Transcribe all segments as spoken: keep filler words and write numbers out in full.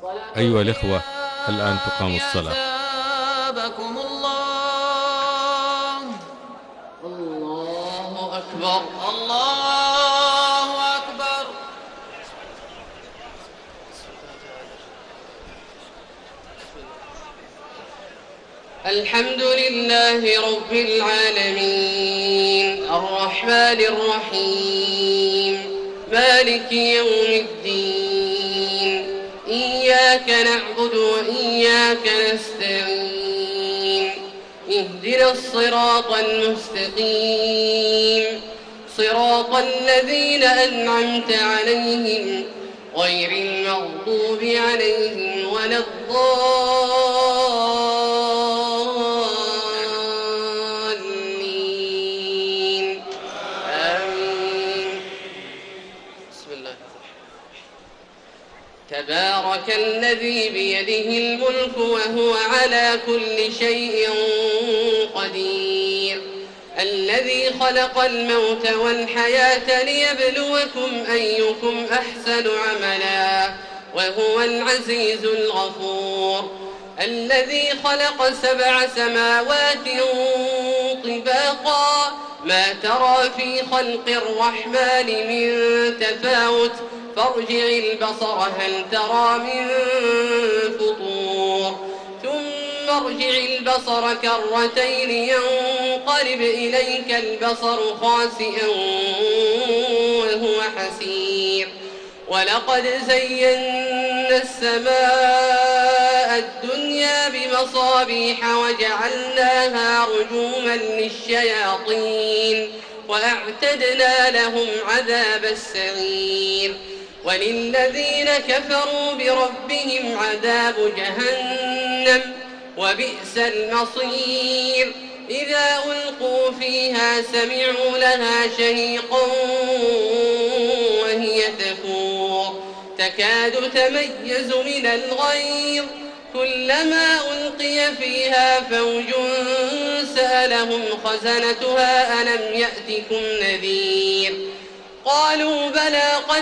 أيها الإخوة، الآن تقام الصلاة. أثابكم الله. الله أكبر، الله أكبر. الحمد لله رب العالمين، الرحمن الرحيم، مالك يوم الدين، إياك نعبد وإياك نستعين، اهدنا الصراط المستقيم، صراط الذين أنعمت عليهم غير المغضوب عليهم ولا الضالين. آمين. بسم الله الرحمن الرحيم. تبارك الذي بيده الملك وهو على كل شيء قدير، الذي خلق الموت والحياة ليبلوكم أيكم أحسن عملا وهو العزيز الغفور، الذي خلق سبع سماوات طباقا ما ترى في خلق الرحمن من تفاوت فارجع البصر هل ترى من فطور ثم ارجع البصر كرتين ينقلب إليك البصر خاسئا وهو حسير، ولقد زينا السماء الدنيا بمصابيح وجعلناها رجوما للشياطين وأعتدنا لهم عذاب السعير، وللذين كفروا بربهم عذاب جهنم وبئس المصير، إذا ألقوا فيها سمعوا لها شهيقا وهي تفور تكاد تميز من الغيظ، كلما ألقي فيها فوج سألهم خزنتها ألم يأتكم نذير، قالوا بلى قد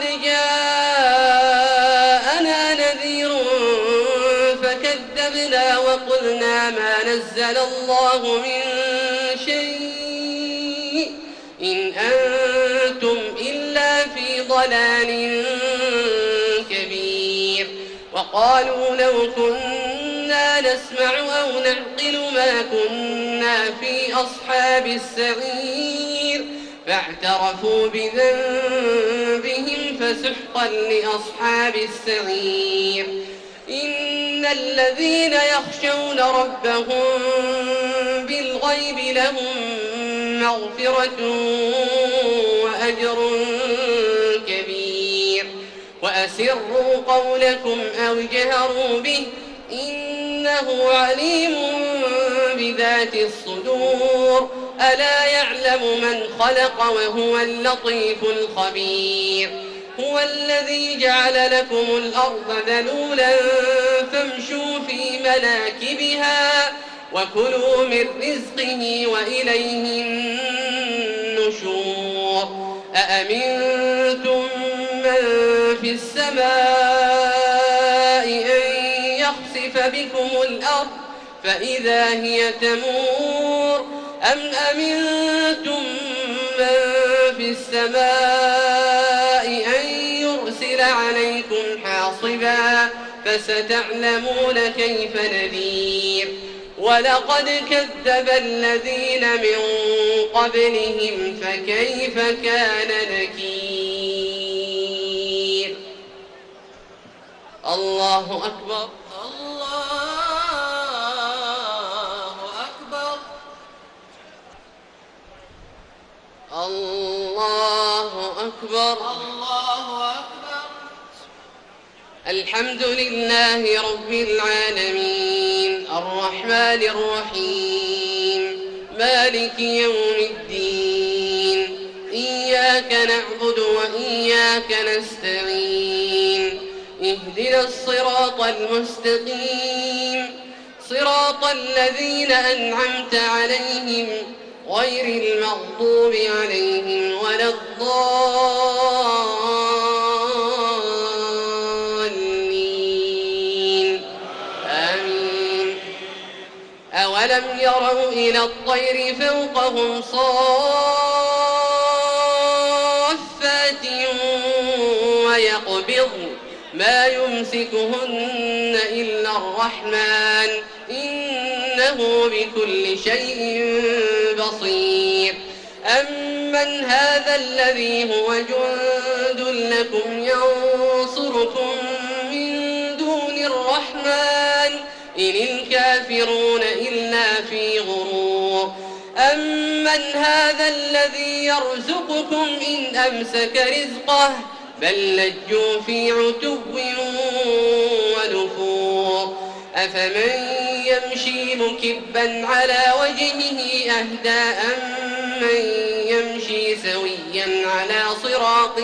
جاءنا نذير فكذبنا وقلنا ما نزل الله من شيء إن أنتم إلا في ضلال كبير، وقالوا لو كنا نسمع أو نعقل ما كنا في أصحاب السعير، فاعترفوا بذنبهم فسحقا لأصحاب السعير. إن الذين يخشون ربهم بالغيب لهم مغفرة وأجر كبير، وأسروا قولكم أو جهروا به إنه عليم بذات الصدور، ألا يعلم من خلق وهو اللطيف الخبير، هو الذي جعل لكم الأرض ذلولا فامشوا في مناكبها وكلوا من رزقه وإليه النشور، أأمنتم من في السماء أن يخسف بكم الأرض فإذا هي تمور، أم أمنتم من في السماء أن يرسل عليكم حاصبا فستعلمون كيف نذير، ولقد كذب الذين من قبلهم فكيف كان نكير. الله أكبر، الله أكبر، الله أكبر، الله أكبر. الحمد لله رب العالمين، الرحمن الرحيم، مالك يوم الدين، إياك نعبد وإياك نستعين، اهدنا الصراط المستقيم، صراط الذين أنعمت عليهم غير المغضوب عليهم ولا الضالين. أولم يروا إلى الطير فوقهم صافات ويقبضن ما يمسكهن إلا الرحمن إنه بكل شيء بصير أمن هذا الذي هو جند لكم ينصركم من دون الرحمن إن الكافرون إلا في غرور أمن هذا الذي يرزقكم إن أمسك رزقه بل لجوا في عتو ونفور أفمن يمشي مكبا على وجهه أهدى أمن يمشي سويا على صراط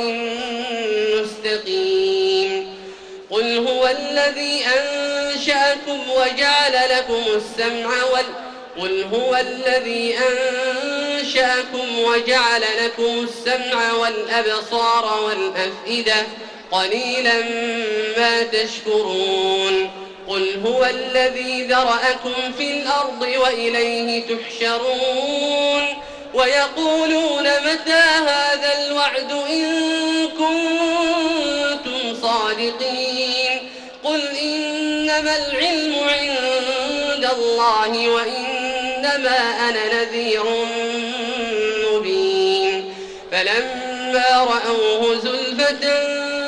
مستقيم قل هو الذي أنشأكم وجعل لكم السمع وال قل هو الذي أنشأكم وجعل لكم السمع والأبصار والأفئدة قليلا ما تشكرون قل هو الذي ذرأكم في الأرض وإليه تحشرون ويقولون متى هذا الوعد إن كنتم صادقين قل إنما العلم عند الله وإنما أنا نذير مبين فلما رأوه زلفة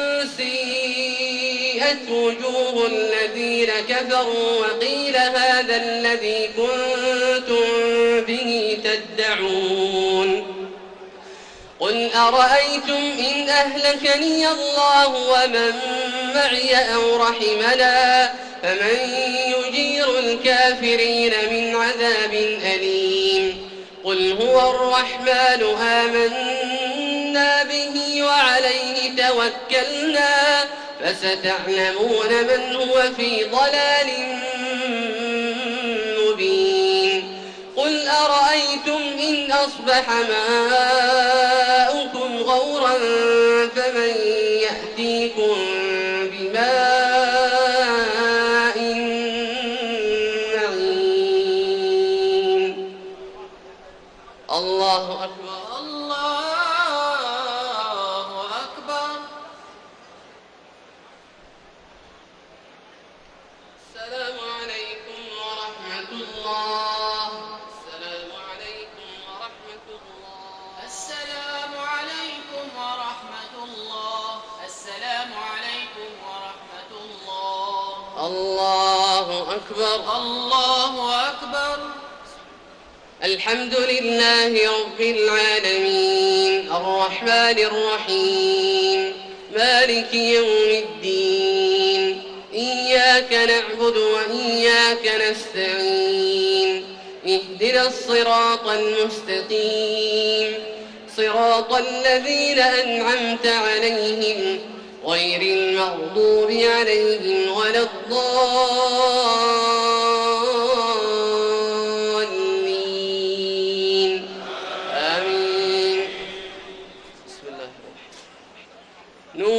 سيئت وجوه الذين كفروا وقيل هذا الذي كنتم به تدعون قل أرأيتم إن أهلكني الله ومن معي أو رحمنا فمن يجير الكافرين من عذاب أليم قل هو الرحمن آمنا به وعليه توكلنا فستعلمون من هو في ضلال مبين قل أرأيتم إن أصبح ماؤكم غورا فمن يأتيكم بماء معين الله أكبر الله أكبر السلام عليكم ورحمة الله السلام عليكم ورحمة الله السلام عليكم ورحمة الله السلام عليكم ورحمة الله الله أكبر الله أكبر الحمد لله رب العالمين الرحمن الرحيم مالك يوم الدين إياك نعبد وإياك نستعين اهدنا الصراط المستقيم صراط الذين أنعمت عليهم غير المغضوب عليهم ولا الضالين آمين بسم الله الرحمن الرحيم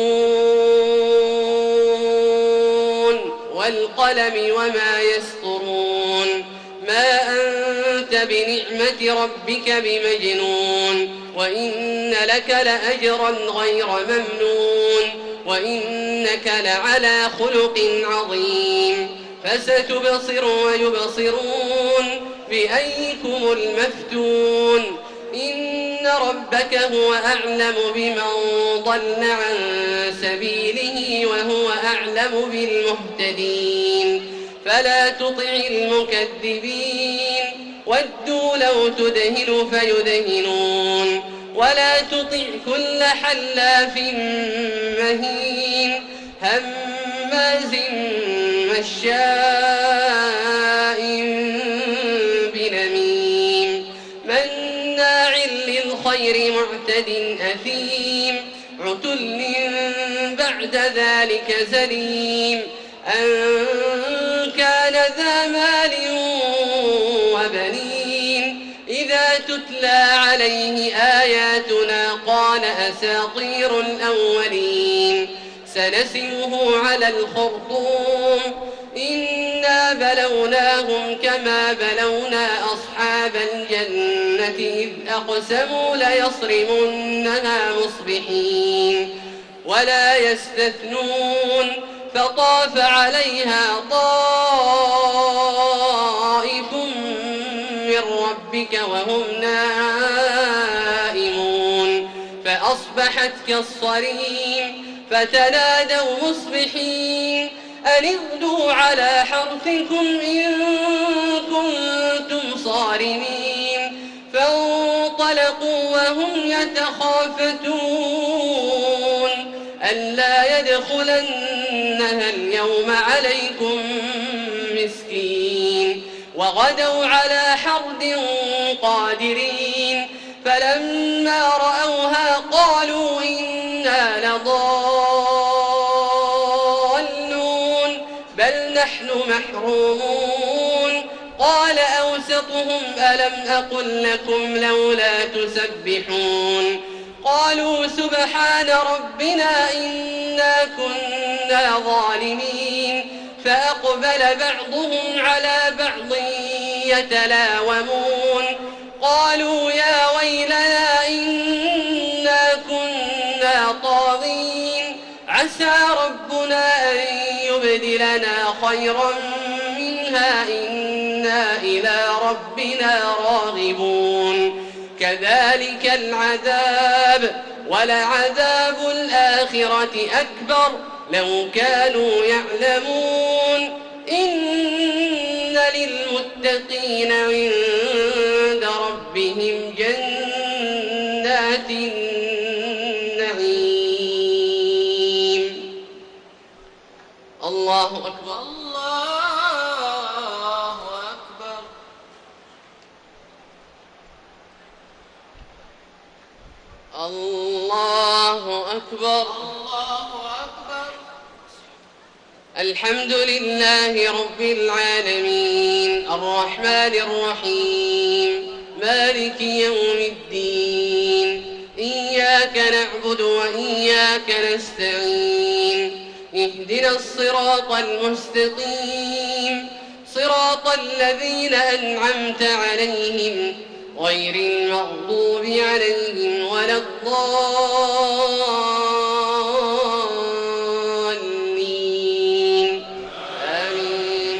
نون والقلم وما يسطرون ما أنت بنعمة ربك بمجنون وإن لك لأجرا غير ممنون وإنك لعلى خلق عظيم فستبصر ويبصرون بأيكم المفتون إن ربك هو أعلم بمن ضل عن سبيله وهو أعلم بالمهتدين فلا تطع المكذبين ودوا لو تدهن فيدهنون ولا تطع كل حلاف مهين هماز مشاء بنميم مناع للخير معتد أثيم عتل بعد ذلك زليم أن كان ذا مال وبنين إذا تتلى عليه آياتنا قال أساطير الأولين سنسمه على الخرطوم إنا بلغ وبلوناهم كما بلونا أصحاب الجنة إذ أقسموا ليصرمنها مصبحين ولا يستثنون فطاف عليها طائف من ربك وهم نائمون فأصبحت كالصريم فتنادوا مصبحين أن اغدوا على حرثكم إن كنتم صارمين فانطلقوا وهم يتخافتون ألا يدخلنها اليوم عليكم مسكين وغدوا على حرد قادرين فلما رأوها قالوا إنا لضالون بل نحن محرومون قال أوسطهم ألم أقل لكم لولا تسبحون قالوا سبحان ربنا إنا كنا ظالمين فأقبل بعضهم على بعض يتلاومون قالوا يا ويلنا إنا كنا طاغين عسى ربنا أن يبدلنا خيرا منها إنا إلى ربنا راغبون كذلك العذاب ولعذاب الآخرة أكبر لو كانوا يعلمون إن للمتقين عند ربهم جنات النعيم. الله أكبر. الله أكبر. الله أكبر. الله أكبر. الحمد لله رب العالمين الرحمن الرحيم مالك يوم الدين إياك نعبد وإياك نستعين اهدنا الصراط المستقيم صراط الذين أنعمت عليهم غير المغضوب عليهم ولا الضالين آمين.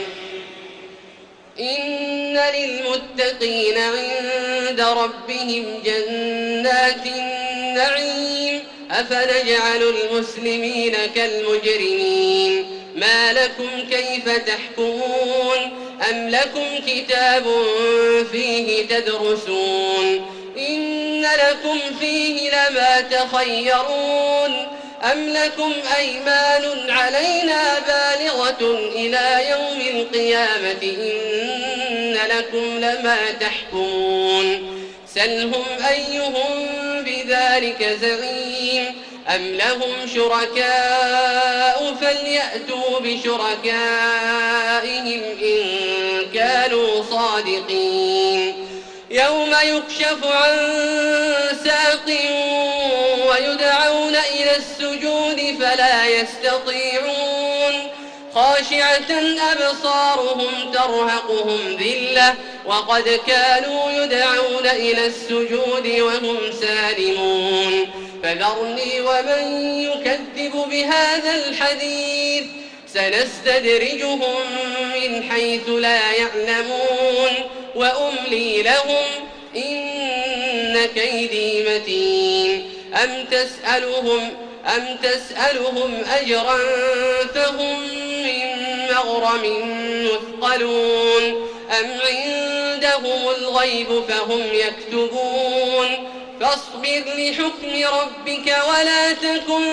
إن للمتقين عند ربهم جنات النعيم أفنجعل المسلمين كالمجرمين ما لكم كيف تحكمون أم لكم كتاب فيه تدرسون إن لكم فيه لما تخيرون أم لكم أيمان علينا بالغة إلى يوم القيامة إن لكم لما تحكمون سلهم أيهم بذلك زعيم أم لهم شركاء فليأتوا بشركائهم إن كانوا صادقين يوم يكشف عن ساق ويدعون إلى السجود فلا يستطيعون خاشعة أبصارهم ترهقهم ذلة وقد كانوا يدعون إلى السجود وهم سالمون فذرني ومن يكذب بهذا الحديث سنستدرجهم من حيث لا يعلمون وأملي لهم إن كيدي متين أم تسألهم أم تسألهم أجرا فهم من مغرم مثقلون أم عندهم الغيب فهم يكتبون فاصبر لحكم ربك ولا تكن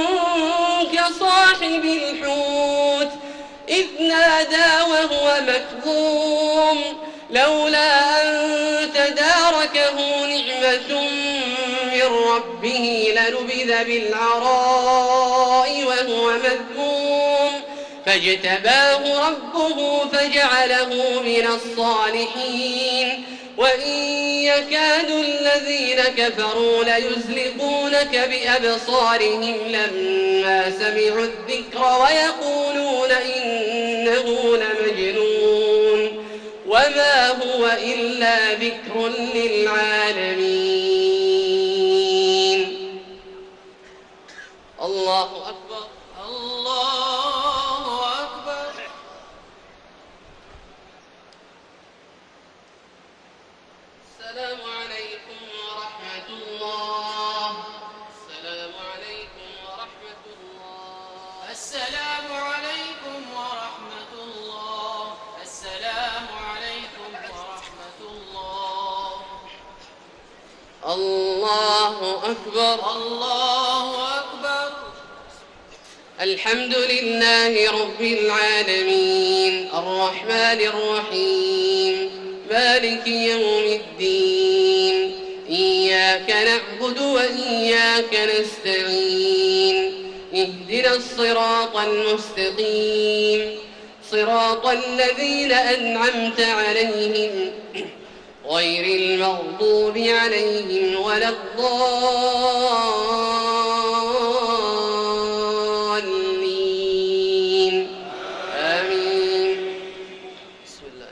كصاحب الحوت إذ نادى وهو مكظوم لولا أن تداركه نعمة من ربه لنبذ بالعراء وهو مذموم فاجتباه ربه فجعله من الصالحين وإن يكاد الذين كفروا ليزلقونك بأبصارهم لما سمعوا الذكر ويقولون إنه لمجنون إلا ذكر للعالمين. الله أكبر. الله أكبر. السلام عليكم ورحمة الله. السلام عليكم ورحمة الله. السلام عليكم ورحمة الله. السلام عليكم ورحمة الله. الله أكبر. الله أكبر. الحمد لله رب العالمين الرحمن الرحيم مالك يوم الدين إياك نعبد وإياك نستعين اهدنا الصراط المستقيم صراط الذين أنعمت عليهم غير المغضوب عليهم ولا الضالين آمين. بسم الله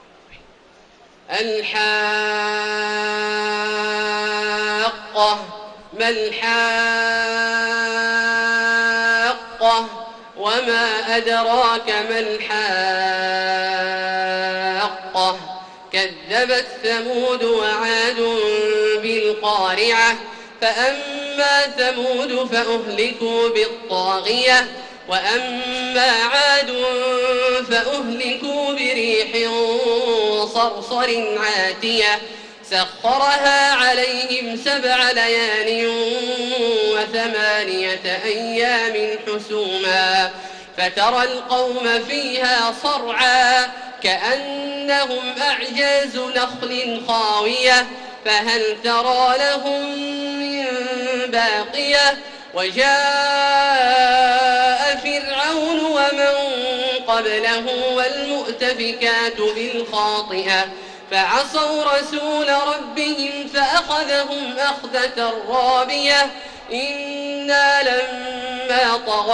الحاقة. ما الحاقة وما أدراك ما الحاقة. كذبت ثمود وعاد بالقارعة فأما ثمود فأهلكوا بالطاغية وأما عاد فأهلكوا بريح صرصر عاتية سخرها عليهم سبع ليال وثمانية أيام حسوما فترى القوم فيها صرعا كأنهم أعجاز نخل خاوية فهل ترى لهم من باقية. وجاء فرعون ومن قبله والمؤتفكات بالخاطئة فعصوا رسول ربهم فأخذهم أخذة رابية إنا لما طغى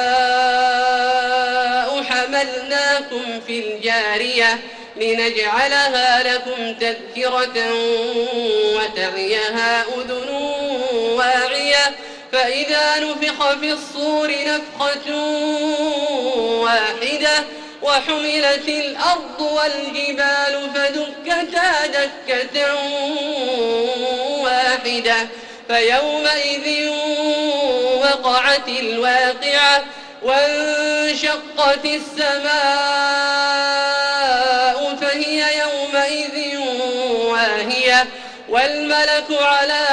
الماء حملناكم في الجارية لنجعلها لكم تذكرة وتعيها أذن واعية فإذا نفخ في الصور نفخة واحدة وحملت الأرض والجبال فدكتا دكة واحدة فيومئذ وقعت الواقعة وانشقت السماء فهي يومئذ واهية والملك على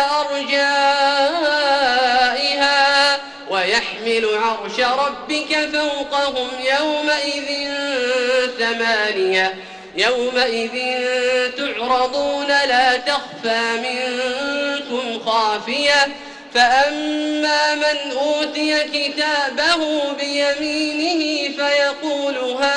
أرجائها ويحمل عرش ربك فوقهم يومئذ ثمانية يومئذ تعرضون لا تخفى منكم خافية فأما من أوتي كتابه بيمينه فيقول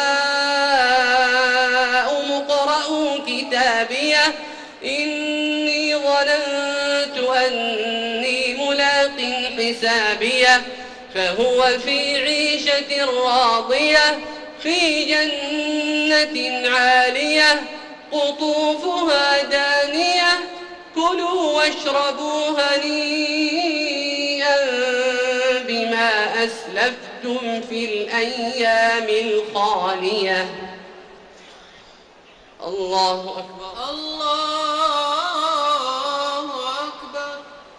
هاؤم اقرءوا كتابيه إني ظننت أني ملاق حسابيه فهو في عيشة راضية في جنة عالية قطوفها دانية كلوا واشربوا هنيئا بما أسلفتم في الأيام الخالية. الله أكبر. الله أكبر.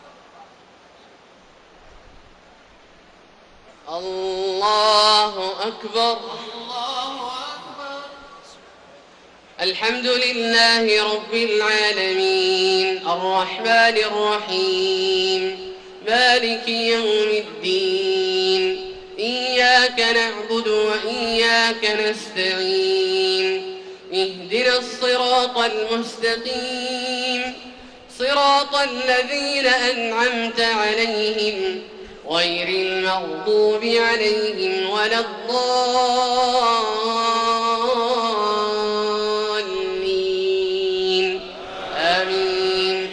الله أكبر. الله أكبر. الحمد لله رب العالمين الرحمن الرحيم مالك يوم الدين إياك نعبد وإياك نستعين اهدنا الصراط المستقيم صراط الذين أنعمت عليهم غير المغضوب عليهم ولا الضالين آمين.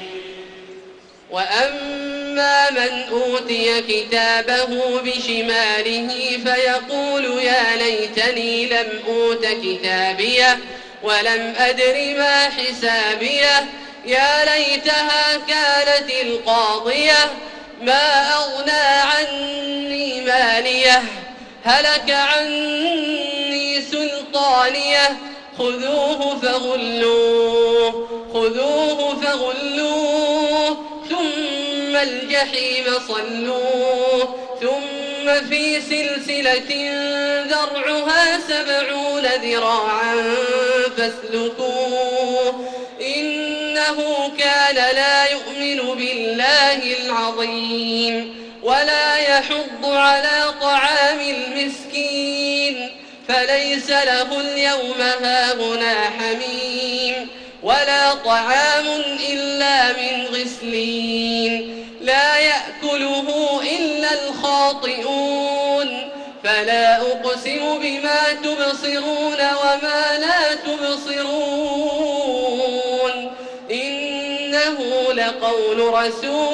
وأما من أوتي كتابه بشماله فيقول يا ليتني لم أوت كتابيه ولم أدر ما حسابيه يا ليتها كانت القاضية ما أغنى عني ماليه هلك عني سلطانيه خذوه فغلوه خذوه فغلوه ثم الجحيم صلوه ثم في سلسلة ذرعها سبعون ذراعا فاسلكوه إنه كان لا يؤمن بالله العظيم ولا يحض على طعام المسكين فليس له اليوم هاهنا حميم ولا طعام إلا من غسلين لا يأكله إلا الخاطئون فلا أقسم بما تبصرون وما لا تبصرون إنه لقول رسول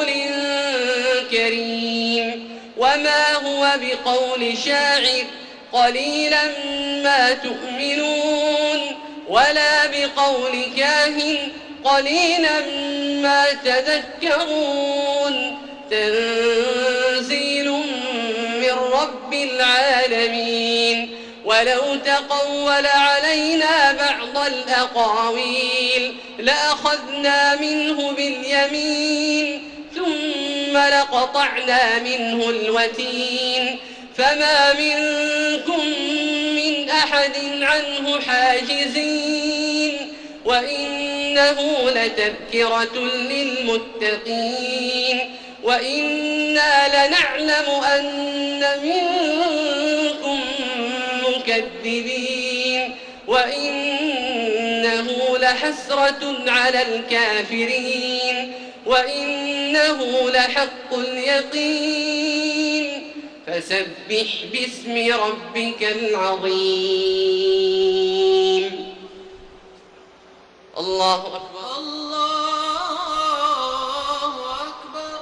كريم وما هو بقول شاعر قليلا ما تؤمنون ولا بقول كاهن قليلا ما تذكرون تنزيل من رب العالمين ولو تقول علينا بعض الأقاويل لأخذنا منه باليمين ثم لقطعنا منه الوتين فما منكم من أحد عنه حاجزين وإنه لتذكرة للمتقين وإنا لنعلم أن منكم مكذبين وإنه لحسرة على الكافرين وإنه لحق اليقين فسبح باسم ربك العظيم الله أكبر الله أكبر.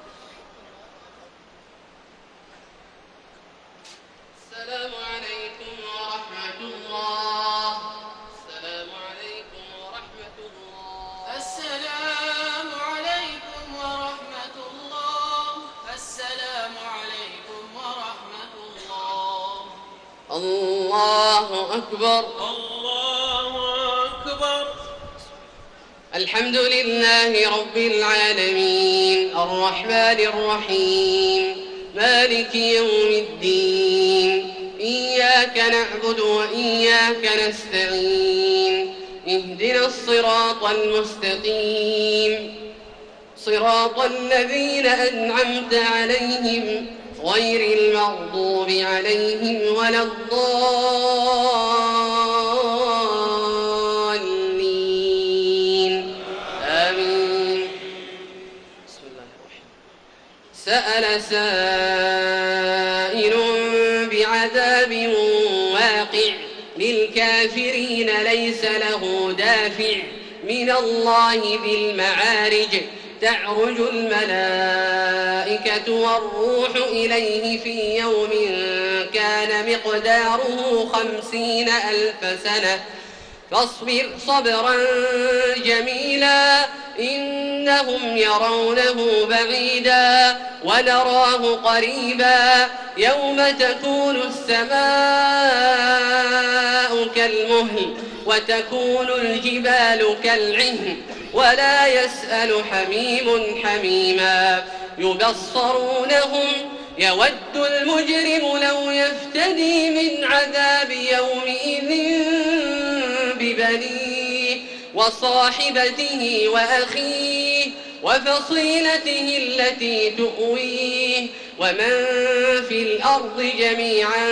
السلام عليكم ورحمة الله السلام عليكم ورحمة الله السلام عليكم ورحمة الله السلام عليكم ورحمة الله. الله أكبر الله أكبر. الحمد لله رب العالمين الرحمن الرحيم مالك يوم الدين إياك نعبد وإياك نستعين اهدنا الصراط المستقيم صراط الذين أنعمت عليهم غير المغضوب عليهم ولا الضالين آمين. بسم الله الرحمن الرحيم. سأل سائل بعذاب واقع للكافرين ليس له دافع من الله ذي المعارج تعرج الملائكة والروح إليه في يوم كان مقداره خمسين ألف سنة فاصبر صبرا جميلا إنهم يرونه بعيدا ونراه قريبا يوم تكون السماء كالمهل وتكون الجبال كالعهن ولا يسأل حميم حميما يبصرونهم يود المجرم لو يفتدي من عذاب يومئذ ببنيه وصاحبته وأخيه وفصيلته التي تؤويه ومن في الأرض جميعا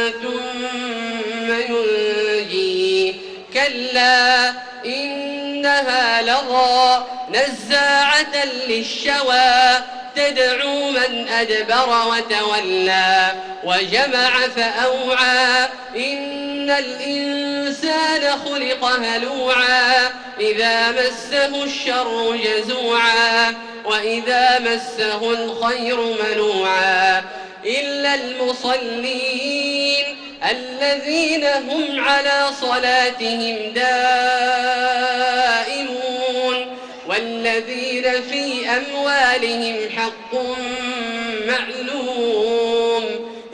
ثم ينجيه كلا إنها لظى نزاعة للشوى تدعو من أدبر وتولى وجمع فأوعى إن الإنسان خلق هلوعا إذا مسه الشر جزوعا وإذا مسه الخير منوعا إلا المصلين الذين هم على صلاتهم دائمون والذين في أموالهم حق معلوم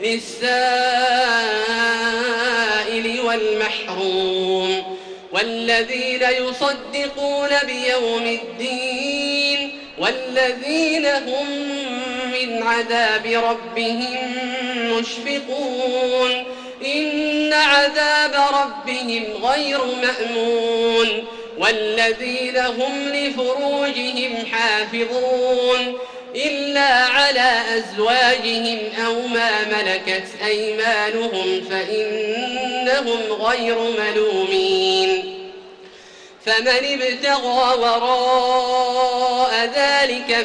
للسائل والمحروم والذين يصدقون بيوم الدين والذين هم من عذاب ربهم مشفقون إن عذاب ربهم غير مأمون والذين هم لفروجهم حافظون إلا على أزواجهم أو ما ملكت أيمانهم فإنهم غير ملومين فمن ابتغى وراء ذلك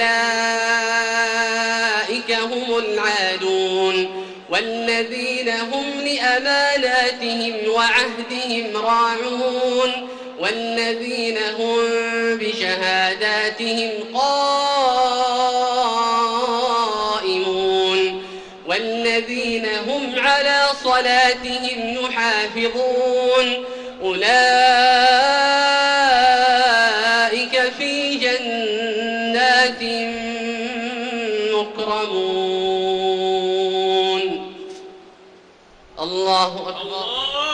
فأولئك هم العادون والذين هم لأماناتهم وعهدهم راعون والذين هم بشهاداتهم قائمون والذين هم على صلاتهم يحافظون أولئك في جنات مكرمون. الله أكبر.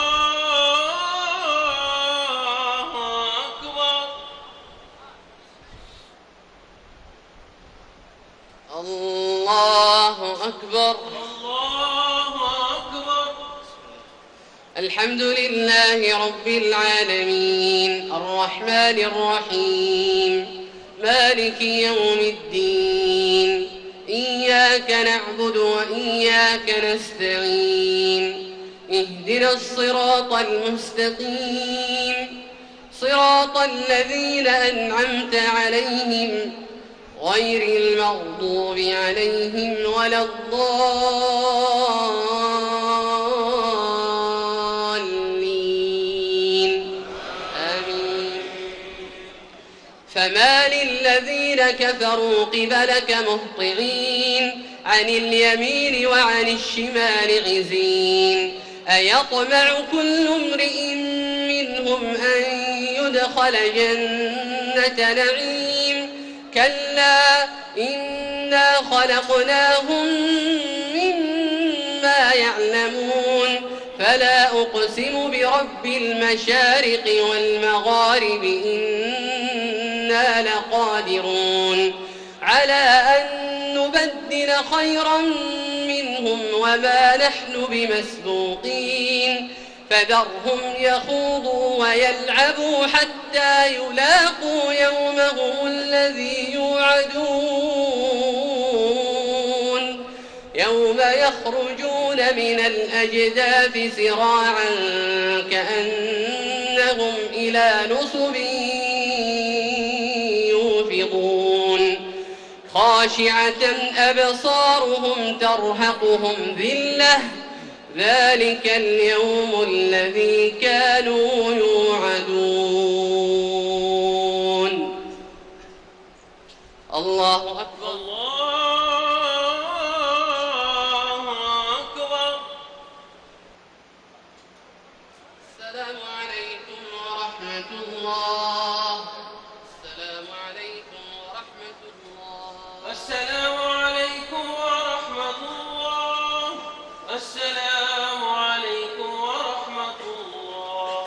الله أكبر. الله أكبر. الحمد لله رب العالمين الرحمن الرحيم مالك يوم الدين إياك نعبد وإياك نستعين اهدنا الصراط المستقيم صراط الذين أنعمت عليهم غير المغضوب عليهم ولا الضالين آمين. فما للذين كفروا قبلك مهطعين عن اليمين وعن الشمال عزين أيطمع كل امرئ منهم أن يدخل جنة نعيم كلا إنا خلقناهم مما يعلمون فلا أقسم برب المشارق والمغارب إنا لقادرون على أن نبدل خيرا منهم وما نحن بمسبوقين فذرهم يخوضوا ويلعبوا حتى يلاقوا يومهم الذي يوعدون يوم يخرجون من الأجداث سراعا كأنهم إلى نصب يوفضون خاشعة أبصارهم ترهقهم ذلة ذلك اليوم الذي كانوا يوعدون. الله أكبر. الله أكبر. السلام عليكم ورحمة الله. السلام عليكم ورحمة الله. السلام عليكم ورحمة الله. السلام عليكم ورحمة الله.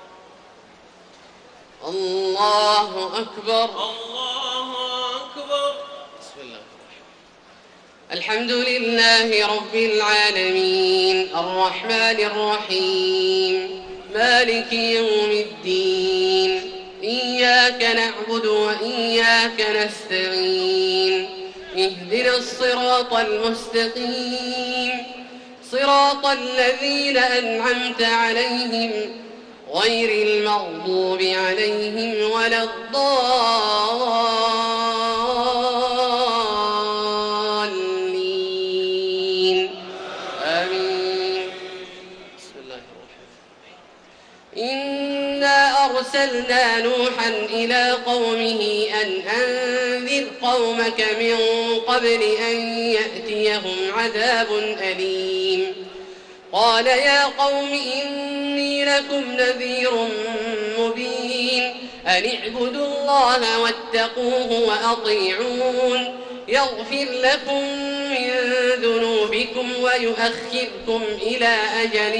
الله أكبر. الله أكبر. بسم الله الحمد لله رب العالمين الرحمن الرحيم مالك يوم الدين إياك نعبد وإياك نستعين اهدنا الصراط المستقيم صراط الذين أنعمت عليهم غير المغضوب عليهم ولا الضالين آمين. بسم الله الرحمن الرحيم. إنا أرسلنا نوحا إلى قومه أن أنذر قومك من قبل أن يأتيهم عذاب أليم قال يا قوم إني لكم نذير مبين أن اعبدوا الله واتقوه وأطيعون يغفر لكم من ذنوبكم ويؤخركم إلى أجل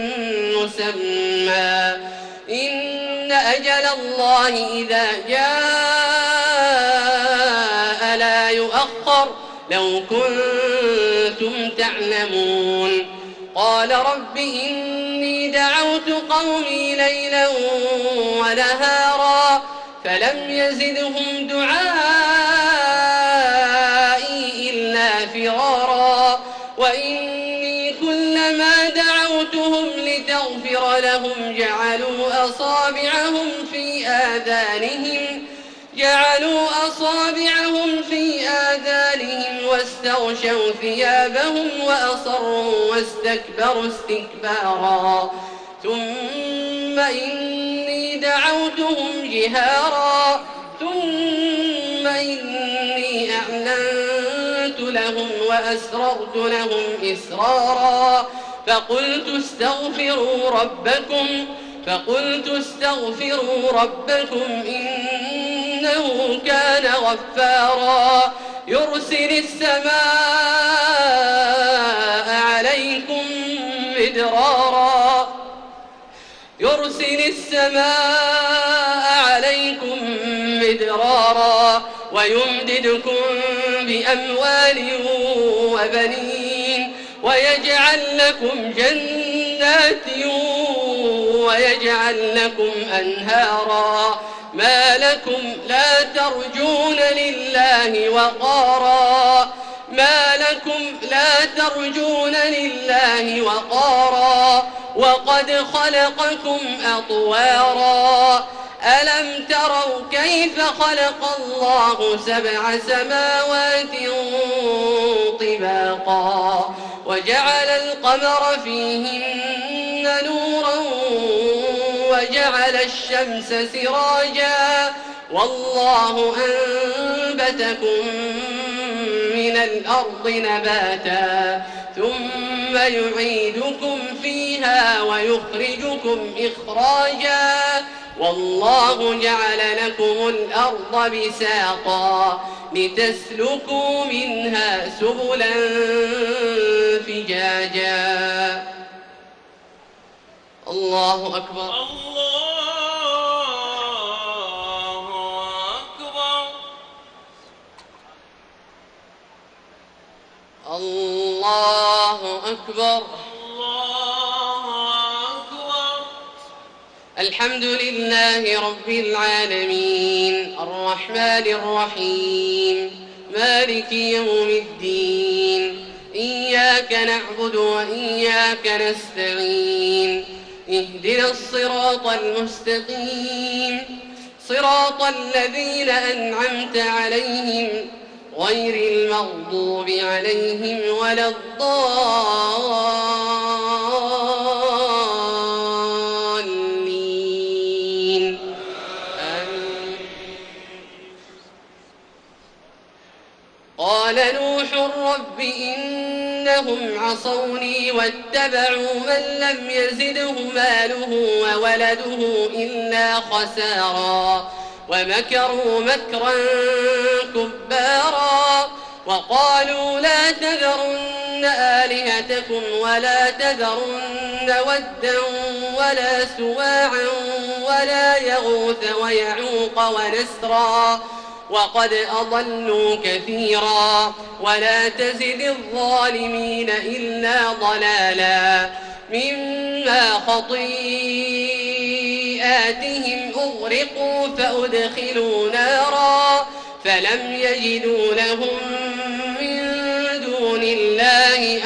مسمى إن أجل الله إذا جاء لا يؤخر لو كنتم تعلمون قال رب إني دعوت قومي ليلا ونهارا فلم يزدهم دعائي إلا فرارا وإني كلما دعوتهم لتغفر لهم جعلوا أصابعهم في آذانهم جعلوا أصابعهم في آذانهم واستغشوا ثيابهم وأصروا واستكبروا استكبارا ثم إني دعوتهم جهارا ثم إني أعلنت لهم وأسررت لهم إسرارا فقلت استغفروا ربكم فقلت استغفروا ربكم إنه كان غفارا يرسل السماء عليكم مدرارا يرسل السماء عليكم مدرارا ويمددكم بأموال وبنين ويجعل لكم جنات ويجعل لكم أنهارا ما لكم لا ترجون لله وقارا ما لكم لا ترجون لله وقارا وقد خلقكم أطوارا ألم تروا كيف خلق الله سبع سماوات طباقا وجعل القمر فيهن نورا وجعل الشمس سراجا والله أنبتكم من الأرض نباتا ثم يعيدكم فيها ويخرجكم إخراجا والله جعل لكم الأرض بساطا لتسلكوا منها سبلا فجاجا الله أكبر الله أكبر الله أكبر الله أكبر الحمد لله رب العالمين الرحمن الرحيم مالك يوم الدين إياك نعبد وإياك نستعين اهدنا الصراط المستقيم صراط الذين أنعمت عليهم غير المغضوب عليهم ولا الضالين آمين. قال نوح رب إنهم عصوني واتبعوا من لم يزده ماله وولده إلا خسارا ومكروا مكرا كبارا وقالوا لا تذرن آلهتكم ولا تذرن ودا ولا سواعا ولا يغوث ويعوق ونسرا وقد أضلوا كثيرا ولا تزد الظالمين إلا ضلالا مما خطيئاتهم أغرقوا فأدخلوا نارا فلم يجدوا لهم من دون الله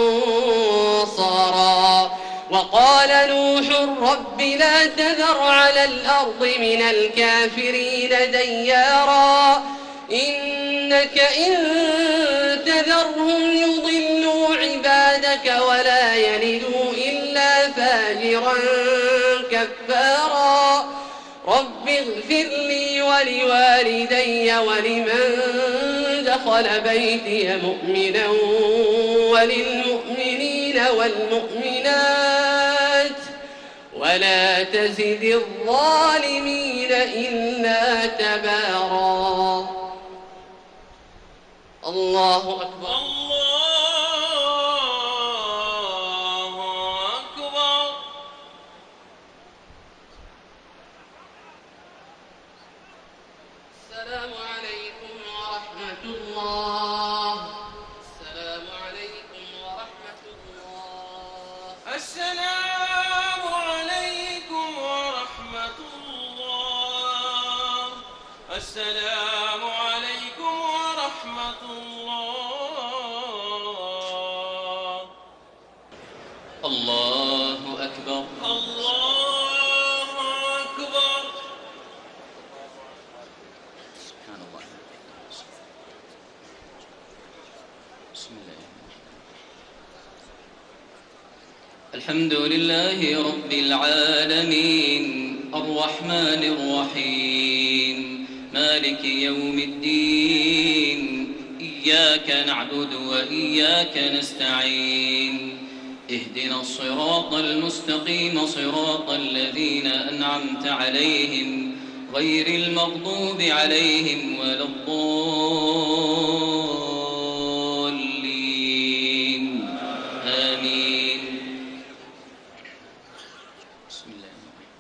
أنصارا وقال نوح رب لا تذر على الأرض من الكافرين ديارا إنك إن تذرهم يضلوا عبادك ولا يلدوا إلا فاجرا كفارا رب اغفر لي ولوالدي ولمن دخل بيتي مؤمنا وللمؤمنين والمؤمنات ولا تزد الظالمين إلا تبارا. الله أكبر. الله أكبر. السلام عليكم ورحمة الله. السلام عليكم ورحمة الله. السلام عليكم ورحمة الله. السلام عليكم ورحمة الله. الله أكبر. الله أكبر. سبحان الله. بسم الله. الحمد لله رب العالمين الرحمن الرحيم مالك يوم الدين إياك نعبد وإياك نستعين اهدنا الصراط المستقيم صراط الذين أنعمت عليهم غير المغضوب عليهم ولا الضالين آمين. بسم الله.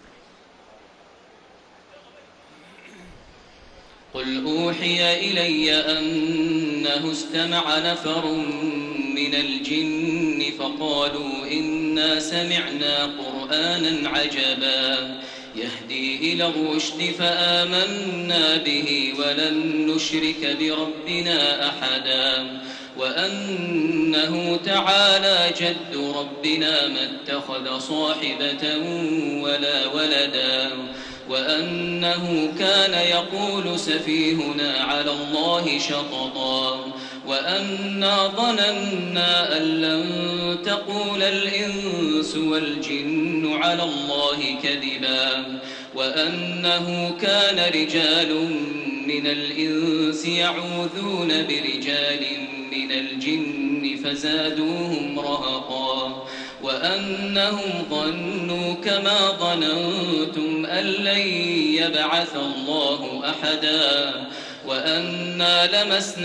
قل أوحي إلي أنه استمع نفر من الجن فقالوا إنا سمعنا قرآنا عجبا يهدي إلى الرشد فآمنا به ولن نشرك بربنا أحدا وأنه تعالى جد ربنا ما اتخذ صاحبة ولا ولدا وأنه كان يقول سفيهنا على الله شططا وأنا ظننا أن لن تقول الإنس والجن على الله كذبا وأنه كان رجال من الإنس يعوذون برجال من الجن فزادوهم رهقا وأنهم ظنوا كما ظننتم أن لن يبعث الله أحدا وأنا لمسنا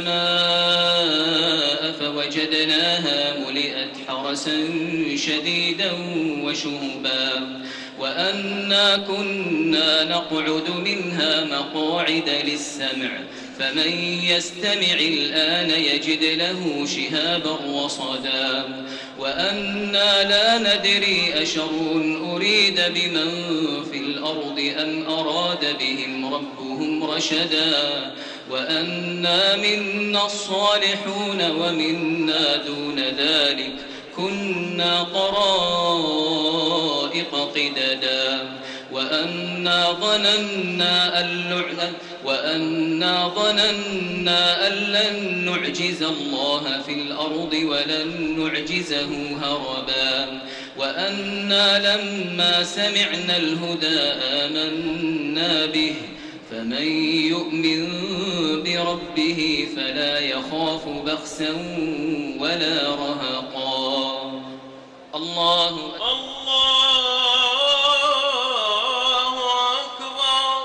السماء فوجدناها ملئت حرسا شديدا وشهبا وأنا كنا نقعد منها مقاعد للسمع فمن يستمع الآن يجد له شهابا رصدا وأنا لا ندري أشر أريد بمن في الأرض أم أراد بهم ربهم رشدا وأنا منا الصالحون ومنا دون ذلك كنا طرائق قددا وأنا ظننا أن لعن وأنا ظننا أن لن نعجز الله في الأرض ولن نعجزه هربا وأنا لما سمعنا الهدى آمنا به فمن يؤمن بربه فلا يخاف بخسا ولا رهقا. الله الله أكبر.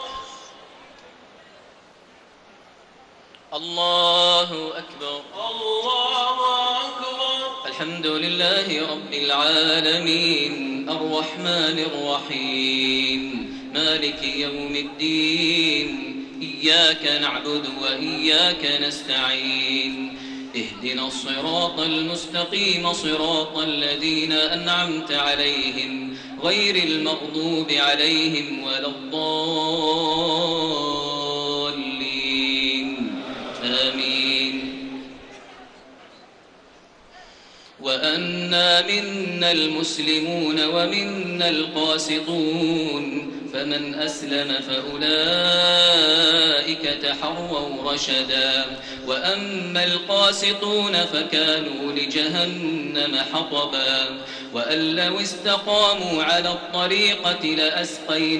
الله أكبر. الله أكبر. الحمد لله رب العالمين الرحمن الرحيم مالك يوم الدين إياك نعبد وإياك نستعين اهدنا الصراط المستقيم صراط الذين أنعمت عليهم غير المغضوب عليهم ولا الضالين آمين. وأنا منا المسلمون ومنا القاسطون فمن أسلم فأولئك تحروا رشدا وأما القاسطون فكانوا لجهنم حطبا وأن لو استقاموا على الطريقة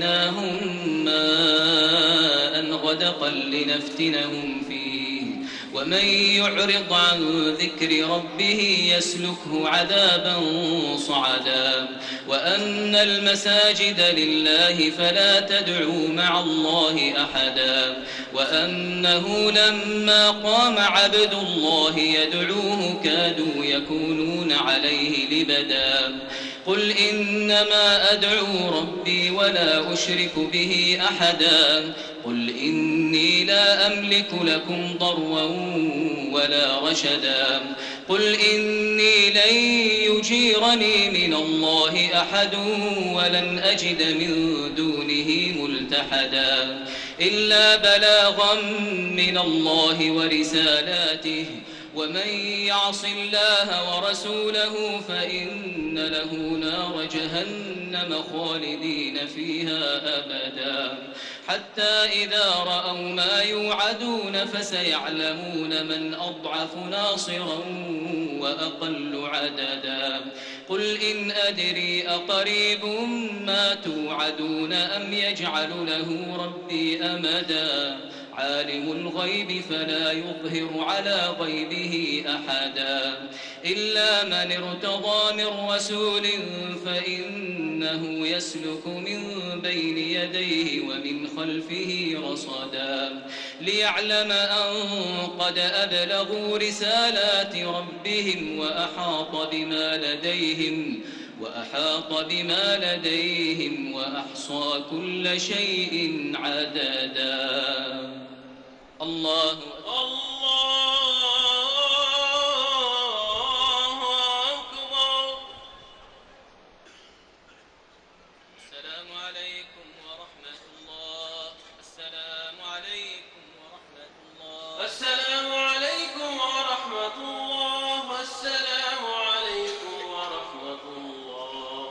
لأسقيناهم ماء غدقا لنفتنهم فيه ومن يعرض عن ذكر ربه يسلكه عذابا صعدا وأن المساجد لله فلا تدعوا مع الله أحدا وأنه لما قام عبد الله يدعوه كادوا يكونون عليه لبدا قل إنما أدعو ربي ولا أشرك به أحدا قل إني لا أملك لكم ضرا ولا رشدا قل إني لن يجيرني من الله أحد ولن أجد من دونه ملتحدا إلا بلاغا من الله ورسالاته ومن يعص الله ورسوله فإن له نار جهنم خالدين فيها أبدا حتى إذا رأوا ما يوعدون فسيعلمون من أضعف ناصرا وأقل عددا قل إن أدري أقريب ما توعدون أم يجعل له ربي أمدا عالم الغيب فلا يظهر على غيبه أحدا إلا من ارتضى من رسول فإنه يسلك من بين يديه ومن خلفه رصدا ليعلم أن قد أبلغوا رسالات ربهم وأحاط بما لديهم وأحاط بما لديهم وأحصى كل شيء عددا الله الله أكبر. السلام عليكم ورحمة الله. السلام عليكم ورحمة الله. السلام عليكم ورحمة الله. السلام عليكم ورحمة الله.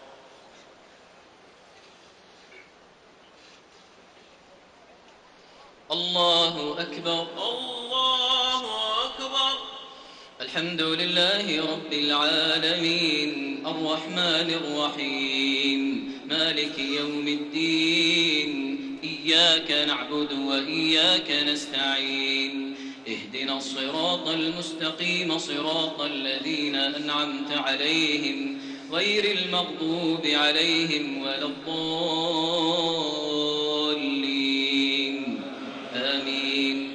الله أكبر. الله أكبر. الحمد لله رب العالمين الرحمن الرحيم مالك يوم الدين إياك نعبد وإياك نستعين اهدنا الصراط المستقيم صراط الذين أنعمت عليهم غير المغضوب عليهم ولا الضالين آمين.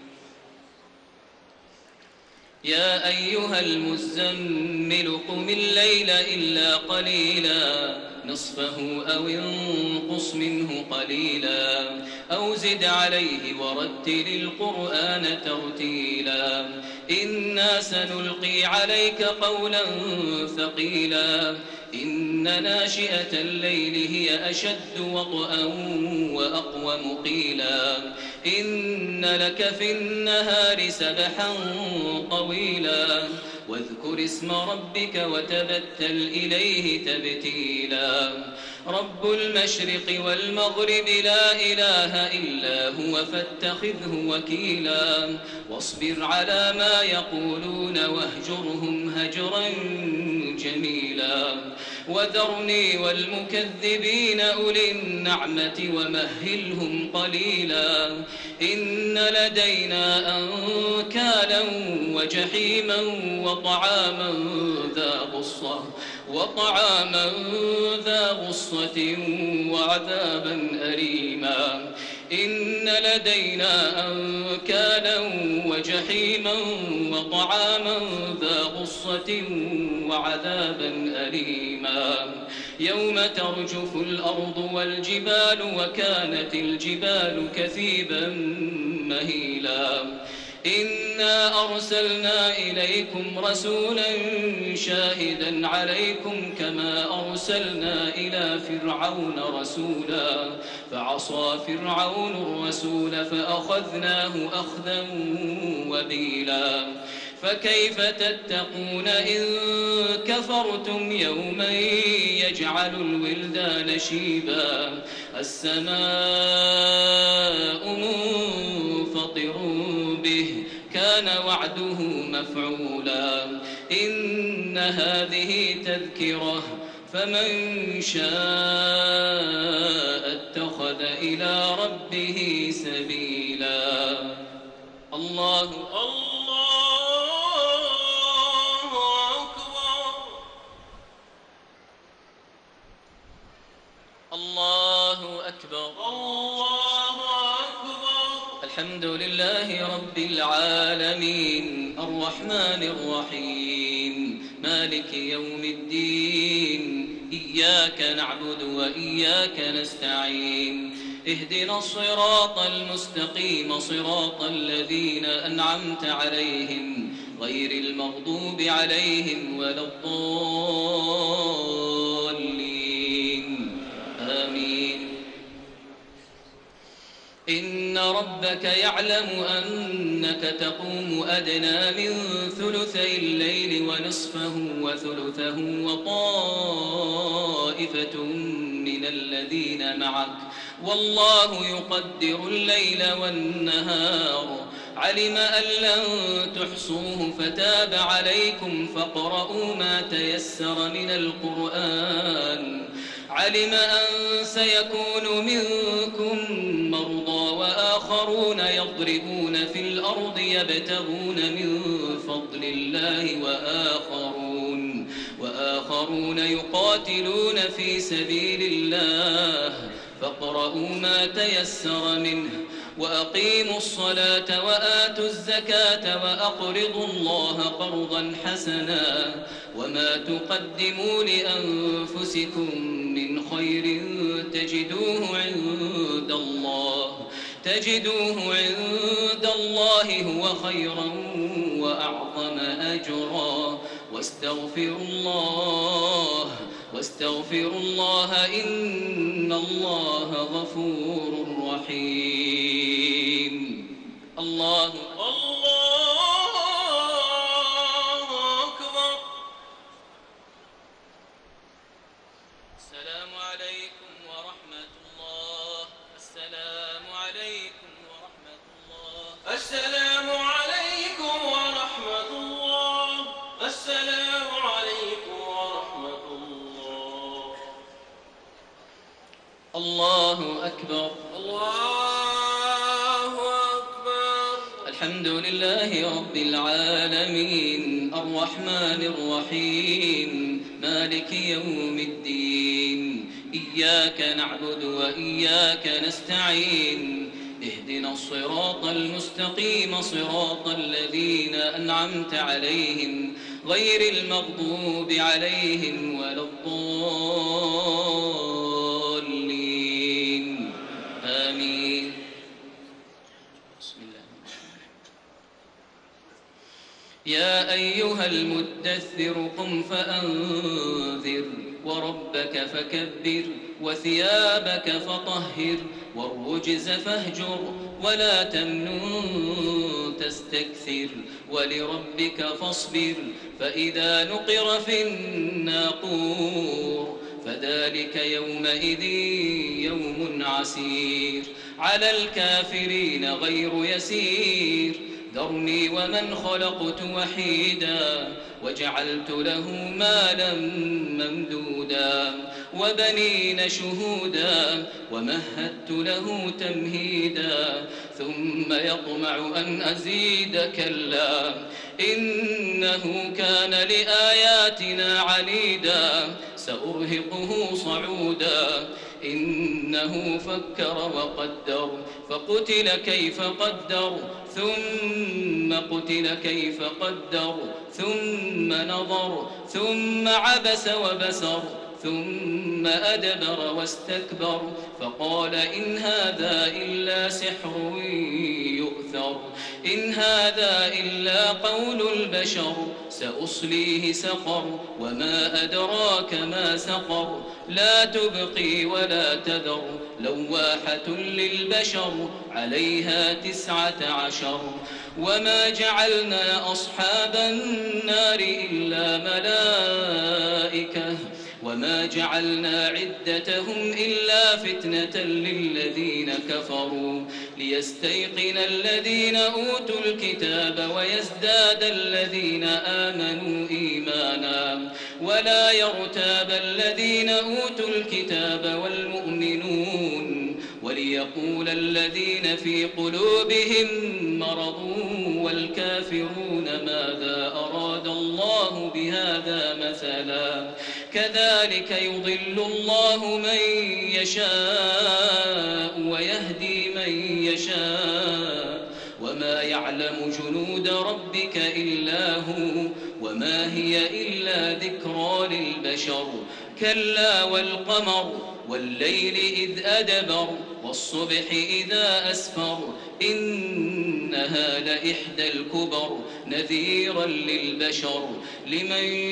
يا أيها المزمل قم الليل إلا قليلا نصفه أو انقص منه قليلا أو زد عليه ورتل القرآن ترتيلا إنا سنلقي عليك قولا ثقيلا إن ناشئة الليل هي أشد وطئا وأقوم قيلا إن لك في النهار سبحا طويلا واذكر اسم ربك وتبتل إليه تبتيلا رب المشرق والمغرب لا إله إلا هو فاتخذه وكيلا واصبر على ما يقولون واهجرهم هجرا جميلا وذرني والمكذبين أولي النعمة ومهلهم قليلا إن لدينا أنكالا وجحيما وطعاما ذا غصة وطعاما ذا غصة وعذابا أليما إن لدينا أنكالا وجحيما وطعاما ذا غصة وعذابا أليما يوم ترجف الأرض والجبال وكانت الجبال كثيبا مهيلا إنا أرسلنا إليكم رسولا شاهدا عليكم كما أرسلنا إلى فرعون رسولا فعصى فرعون الرسول فأخذناه أخذا وبيلا فكيف تتقون إن كفرتم يوما يجعل الولدان شيبا السماء منفطر به كان وعده مفعولا إن هذه تذكرة فمن شاء اتخذ إلى ربه سبيلا الله الله أكبر. الله أكبر. الله أكبر. الحمد لله رب العالمين الرحمن الرحيم مالك يوم الدين إياك نعبد وإياك نستعين اهدنا الصراط المستقيم صراط الذين أنعمت عليهم غير المغضوب عليهم ولا الضالين آمين. إن ربك يعلم أنك تقوم أدنى من ثلثي الليل ونصفه وثلثه وطائفة من الذين معك والله يقدر الليل والنهار علم أن لن تحصوه فتاب عليكم فاقرؤوا ما تيسر من القرآن علم أن سيكون منكم مرضى وآخرون يضربون في الأرض يبتغون من فضل الله وآخرون, وآخرون يقاتلون في سبيل الله فاقرؤوا ما تيسر منه وأقيموا الصلاة وآتوا الزكاة وأقرضوا الله قرضا حسنا وما تقدموا لأنفسكم من خير تجدوه عند الله تجدوه عند الله هو خيرا وأعظم أجرا واستغفروا الله واستغفروا الله إن الله غفور رحيم. الله الله أكبر. السلام عليكم ورحمة الله. السلام عليكم ورحمة الله. السلام عليكم ورحمة الله. السلام عليكم ورحمة الله. الله أكبر. الله أكبر. الحمد لله رب العالمين الرحمن الرحيم مالك يوم الدين إياك نعبد وإياك نستعين اهدنا الصراط المستقيم صراط الذين أنعمت عليهم غير المغضوب عليهم ولا الضالين آمين. بسم الله الرحمن الرحيم. يا أيها المدثر قم فأنذر وربك فكبر وثيابك فطهر والرجز فاهجر ولا تمنن تستكثر ولربك فاصبر فإذا نقر في الناقور فذلك يومئذ يوم عسير على الكافرين غير يسير ذرني ومن خلقت وحيدا وجعلت له مالا ممدودا وبنين شهودا ومهدت له تمهيدا ثم يطمع أن أزيد كلا إنه كان لآياتنا عنيدا سأرهقه صعودا إنه فكر وقدر فقتل كيف قدر ثم قتل كيف قدر ثم نظر ثم عبس وبسر ثم أدبر واستكبر فقال إن هذا إلا سحر يؤثر إن هذا إلا قول البشر سأصليه سقر وما أدراك ما سقر لا تبقي ولا تذر لواحة للبشر عليها تسعة عشر وما جعلنا أصحاب النار إلا ملائكة وما جعلنا عدتهم إلا فتنة للذين كفروا ليستيقن الذين أوتوا الكتاب ويزداد الذين آمنوا إيمانا ولا يرتاب الذين أوتوا الكتاب والمؤمنون وليقول الذين في قلوبهم مرض والكافرون ماذا أراد الله بهذا مثلا كذلك يضل الله من يشاء ويهدي من يشاء وما يعلم جنود ربك إلا هو وما هي إلا ذكرى للبشر كلا والقمر والليل إذ أدبر والصبح إذا أسفر إنها لإحدى الكبر نذيرا للبشر لمن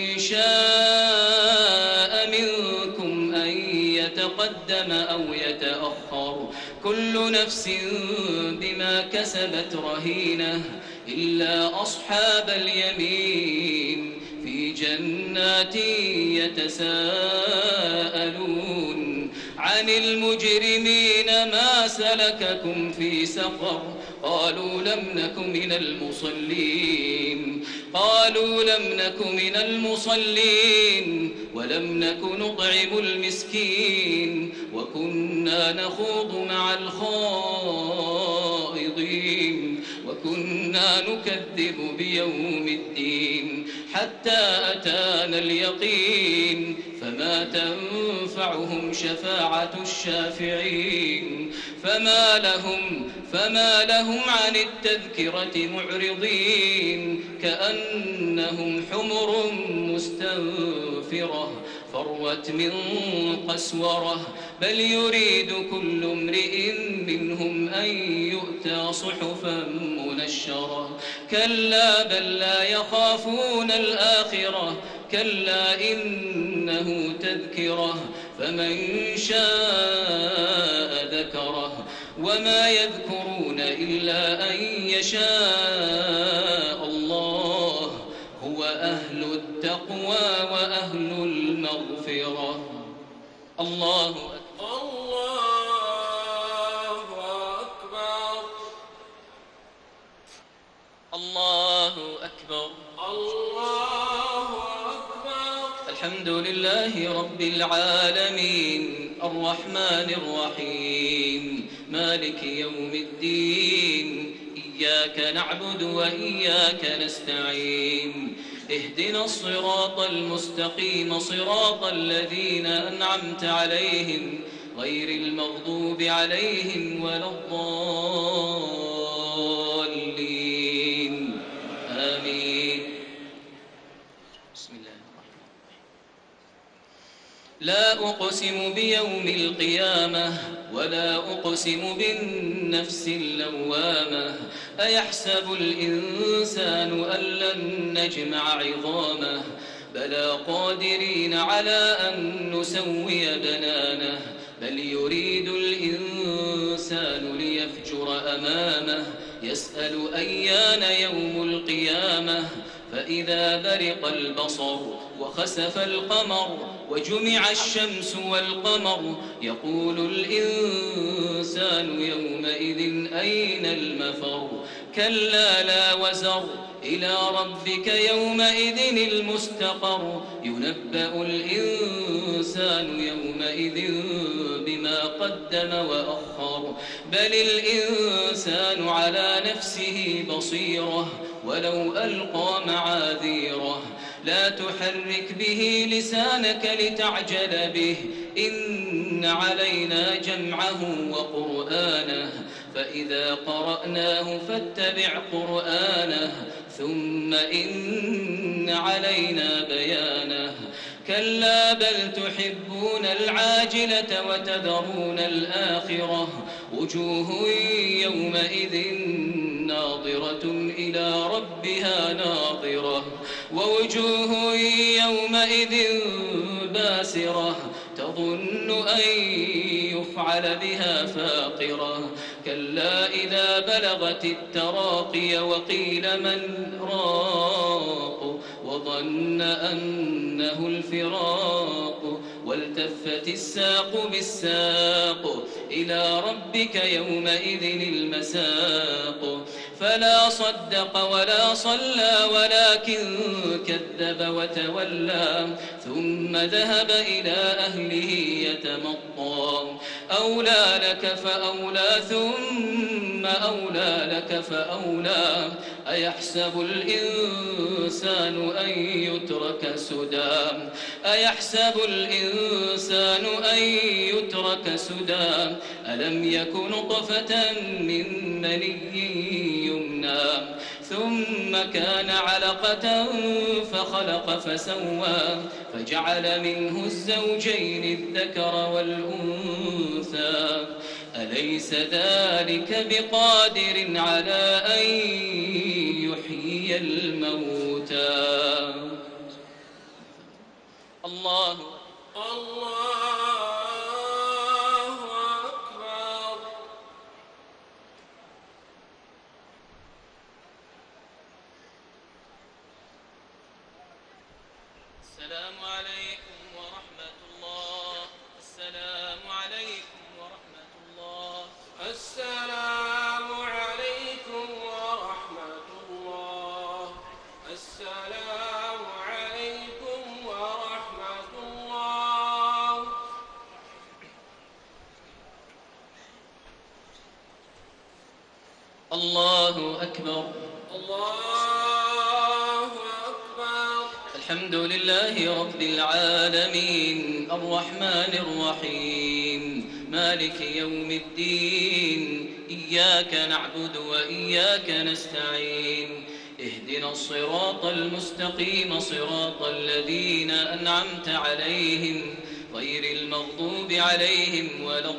شاء منكم أن يتقدم أو يتأخر كل نفس بما كسبت رهينة إلا أصحاب اليمين في جنات يتساءلون عن المجرمين ما سلككم في سقر قالوا لم نك من المصلين قالوا لم نك من المصلين ولم نك نطعم المسكين وكنا نخوض مع الخائضين وكنا نكذب بيوم الدين حتى أتانا اليقين فما تنفعهم شفاعة الشافعين فما لهم فما لهم عن التذكرة معرضين كأنهم حمر مستنفرة فروت من قسورة بل يريد كل امرئ منهم أن يؤتى صحفا منشرة كلا بل لا يخافون الآخرة كلا إنه تذكرة فمن شاء ذكره وما يذكرون إلا أن يشاء الله هو أهل التقوى وأهل المغفرة الله أكبر الله الله أكبر أكبر الله أكبر الحمد لله رب العالمين الرحمن الرحيم مالك يوم الدين إياك نعبد وإياك نستعين اهدنا الصراط المستقيم صراط الذين أنعمت عليهم غير المغضوب عليهم ولا الضالين آمين بسم الله الرحمن الرحيم لا أقسم بيوم القيامة ولا أقسم بالنفس اللوامة أيحسب الإنسان أن لن نجمع عظامه بلى قادرين على أن نسوي بنانه بل يريد الإنسان ليفجر أمامه يسأل أيان يوم القيامة فإذا برق البصر وخسف القمر وجمع الشمس والقمر يقول الإنسان يومئذ أين المفر كلا لا وزر إلى ربك يومئذ المستقر ينبأ الإنسان يومئذ بما قدم وأخر بل الإنسان على نفسه بصيرة ولو ألقى معاذيره لا تحرك به لسانك لتعجل به إن علينا جمعه وقرآنه فإذا قرأناه فاتبع قرآنه ثم إن علينا بيانه كلا بل تحبون العاجلة وتذرون الآخرة وجوه يومئذ ناظرة إلى ربها ناظرة ووجوه يومئذ باسرة تظن أن يفعل بها فاقرة كلا إذا بلغت التراقي وقيل من راق وظن أنه الفراق والتفت الساق بالساق إلى ربك يومئذ المساق فلا صدق ولا صلى ولكن كذب وتولى ثم ذهب إلى أهله يتمطى أولى لك فأولى ثم أولى لك فأولى أيحسب الإنسان أن يترك سدى أيحسب الإنسان أن يترك سدى ألم يك نطفة من مني يمنى ثم كان علقة فخلق فسوى فجعل منه الزوجين الذكر والأنثى أليس ذلك بقادر على أن يحيي الموتى الله الله أكبر. السلام عليكم ورحمة الله. السلام عليكم ورحمة الله. السلام عليكم ورحمة الله. السلام عليكم ورحمة الله. الله أكبر. الله أكبر. الحمد لله رب العالمين الرحمن الرحيم مالك يوم الدين إياك نعبد وإياك نستعين اهدنا الصراط المستقيم صراط الذين أنعمت عليهم غير المغضوب عليهم ولا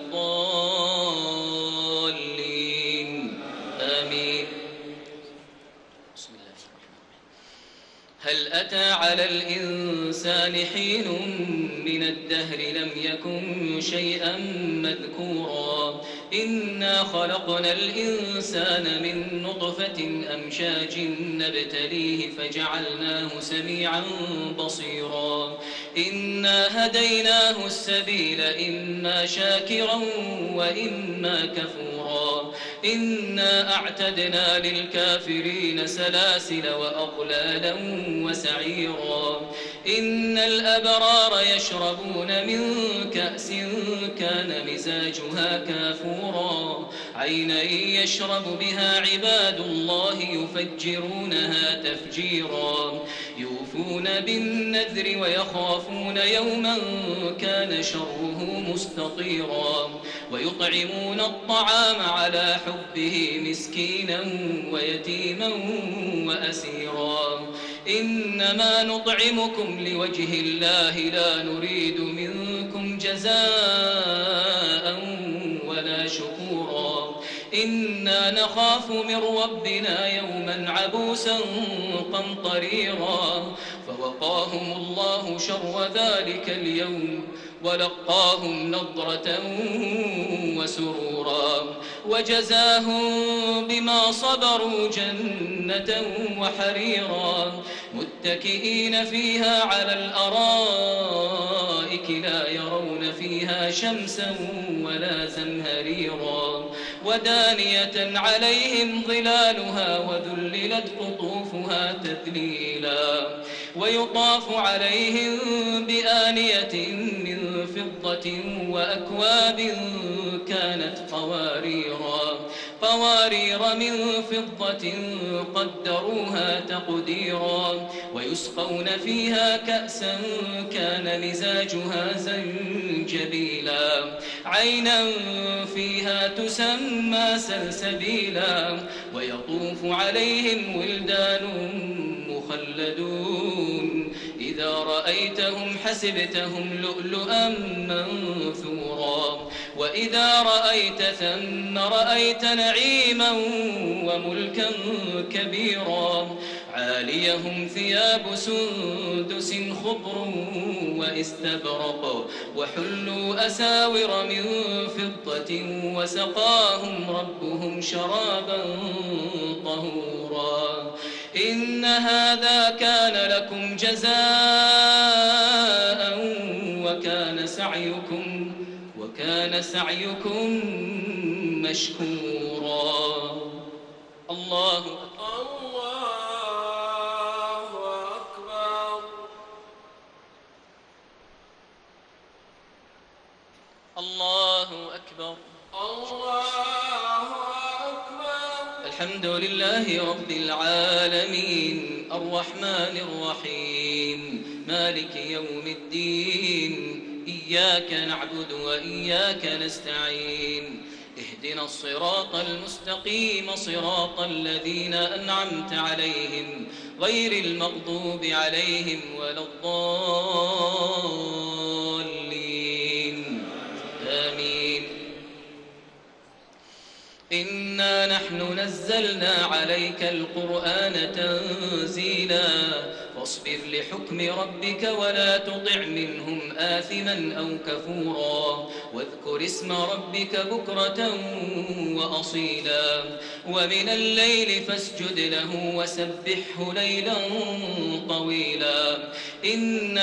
الضالين آمين. بسم الله الرحمن الرحيم. هل أتى على الإنسان حين من الدهر لم يكن شيئا مذكورا إنا خلقنا الإنسان من نطفة أمشاج نبتليه فجعلناه سميعا بصيرا إنا هديناه السبيل إما شاكرا وإما كفورا إنا أعتدنا للكافرين سلاسل وأغلالا وسعيرا إن الأبرار يشربون من كأس كان مزاجها كافورا عينا يشرب بها عباد الله يفجرونها تفجيرا يوفون بالنذر ويخافون يوما كان شره مستطيرا ويطعمون الطعام على حبه مسكينا ويتيما وأسيرا إنما نطعمكم لوجه الله لا نريد منكم جزاء ولا شكورا إنا نخاف من ربنا يوما عبوسا قمطريرا فوقاهم الله شر ذلك اليوم ولقاهم نضرة وسرورا وجزاهم بما صبروا جنة وحريرا متكئين فيها على الأرائك لا يرون فيها شمسا ولا زمهريرا ودانية عليهم ظلالها وذللت قطوفها تذليلا ويطاف عليهم بآنية من فضة وأكواب كانت قواريرا قوارير من فضة قدروها تقديرا ويسقون فيها كأسا كان مزاجها زنجبيلا عينا فيها تسمى سلسبيلا ويطوف عليهم ولدان مخلدون إذا رأيتهم حسبتهم لؤلؤا منثورا وإذا رأيت ثم رأيت نعيما وملكا كبيرا عاليهم ثياب سندس خضر واستبرق وحلوا أساور من فضة وسقاهم ربهم شرابا طهورا إن هذا كان لكم جزاء وكان سعيكم وكان سعيكم مشكورا. الله الله أكبر. الله الله أكبر. الله أكبر. الحمد لله رب العالمين الرحمن الرحيم مالك يوم الدين إياك نعبد وإياك نستعين اهدنا الصراط المستقيم صراط الذين أنعمت عليهم غير المغضوب عليهم ولا الضالين آمين. إنا نحن نزلنا عليك القرآن تنزيلا فاصبر لحكم ربك ولا تطع منهم آثما أو كفورا واذكر اسم ربك بكرة وأصيلا ومن الليل فاسجد له وسبحه ليلا طويلا إن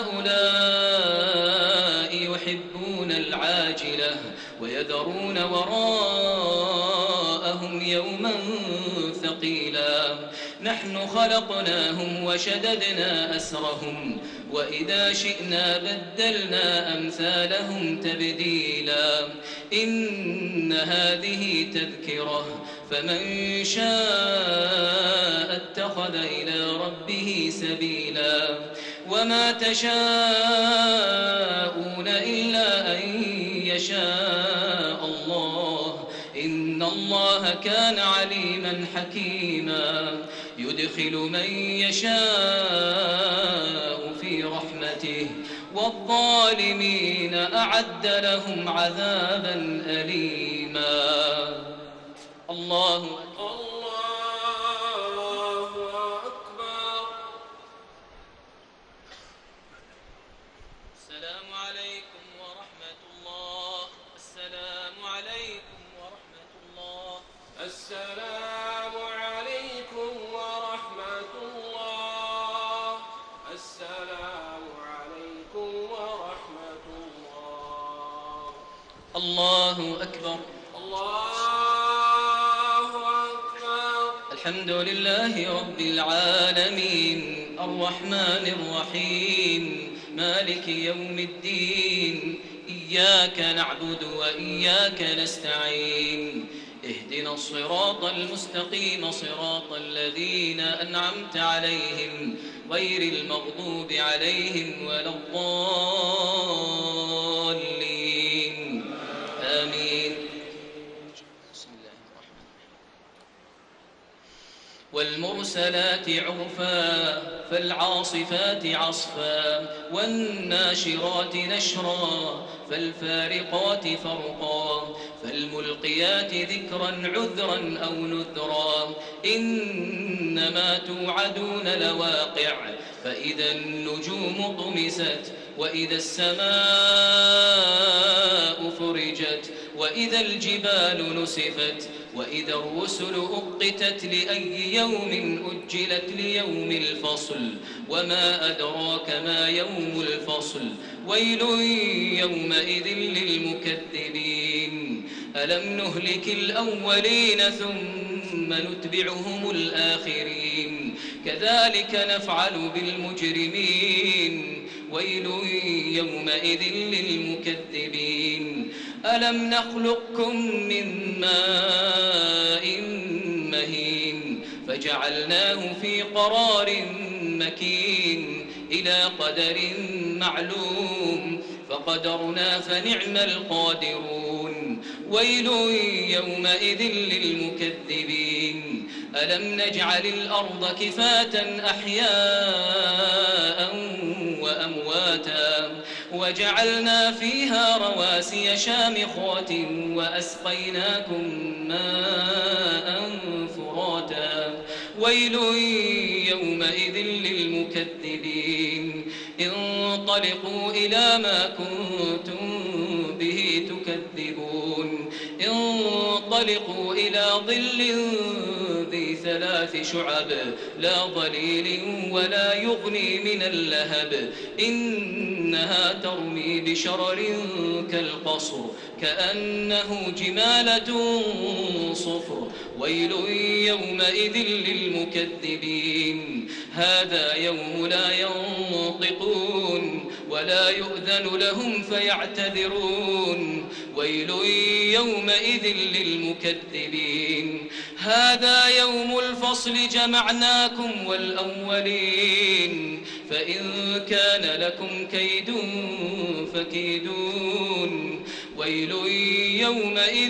هؤلاء يحبون العاجلة ويذرون وراءهم يوما ثقيلا نحن خلقناهم وشددنا أسرهم وإذا شئنا بدلنا أمثالهم تبديلا إن هذه تذكرة فمن شاء اتخذ إلى ربه سبيلا وما تشاءون إلا أن يشاء الله إن الله كان عليما حكيما يدخل من يشاء في رحمته والظالمين أعد لهم عذابا أليما. الله أكبر. الله أكبر. السلام عليكم ورحمة الله. السلام عليكم ورحمة الله. السلام عليكم ورحمة الله. السلام عليكم ورحمة الله. الله أكبر. الله أكبر. الحمد لله رب العالمين الرحمن الرحيم مالك يوم الدين إياك نعبد وإياك نستعين اهدنا الصراط المستقيم صراط الذين أنعمت عليهم غير المغضوب عليهم ولا الضالين آمين. بسم الله الرحمن الرحيم. والمرسلات عرفا فالعاصفات عصفا والناشرات نشرا فالفارقات فرقا فالملقيات ذكرا عذرا أو نذرا إنما توعدون لواقع فإذا النجوم طمست وإذا السماء فرجت وإذا الجبال نسفت وإذا الرسل أقتت لأي يوم أجلت ليوم الفصل وما أدراك ما يوم الفصل ويل يومئذ للمكذبين ألم نهلك الأولين ثم نتبعهم الآخرين كذلك نفعل بالمجرمين ويل يومئذ للمكذبين ألم نخلقكم من ماء مهين فجعلناه في قرار مكين إلى قدر معلوم فقدرنا فنعم القادرون ويل يومئذ للمكذبين ألم نجعل الأرض كفاة أحياء وأمواتا وجعلنا فيها رواسي شامخات وأسقيناكم ماء فراتا ويل يومئذ للمكذبين انطلقوا إلى ما كنتم به تكذبون انطلقوا إلى ظل ذي ثلاث شعب لا ظليل ولا يغني من اللهب إنها ترمي بشرر كالقصر كأنه جمالة صفر ويل يومئذ للمكذبين هذا يوم لا ينطقون ولا يؤذن لهم فيعتذرون ويل يومئذ للمكذبين هذا يوم الفصل جمعناكم والأولين فإن كان لكم كيد فكيدون ويل يومئذ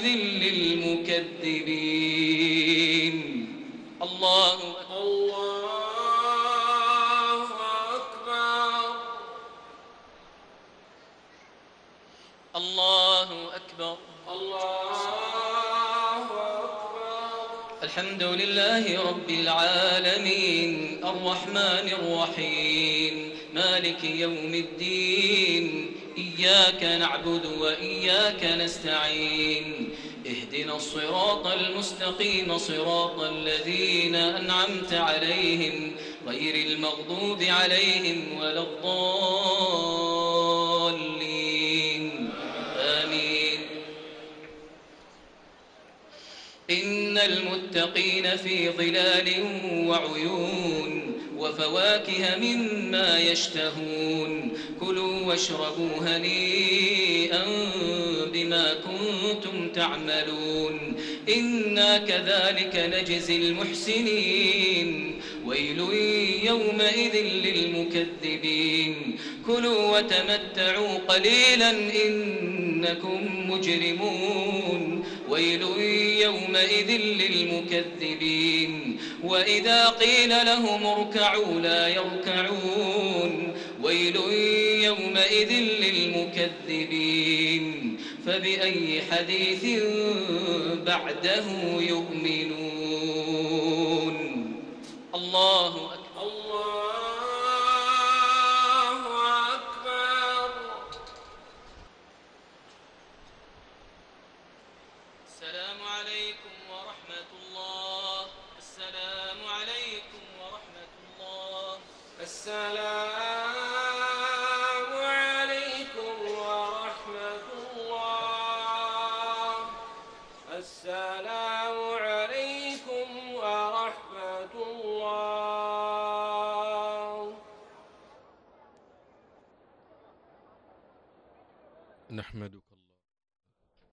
للمكذبين الله أكبر الله أكبر الله أكبر الله أكبر الحمد لله رب العالمين الرحمن الرحيم مالك يوم الدين إياك نعبد وإياك نستعين اهدنا الصراط المستقيم صراط الذين أنعمت عليهم غير المغضوب عليهم ولا الضالين آمين إن المتقين في ظلال وعيون وفواكه مما يشتهون كلوا واشربوا هنيئا بما كنتم تعملون إنا كذلك نجزي المحسنين ويل يومئذ للمكذبين كلوا وتمتعوا قليلا إنكم مجرمون ويل يومئذ للمكذبين وإذا قيل لهم اركعوا لا يركعون ويل يومئذ للمكذبين فبأي حديث بعده يؤمنون الله أكبر الله أكبر السلام عليكم ورحمة الله السلام عليكم ورحمة الله السلام عليكم ورحمة الله السلام عليكم ورحمة الله نحمدك الله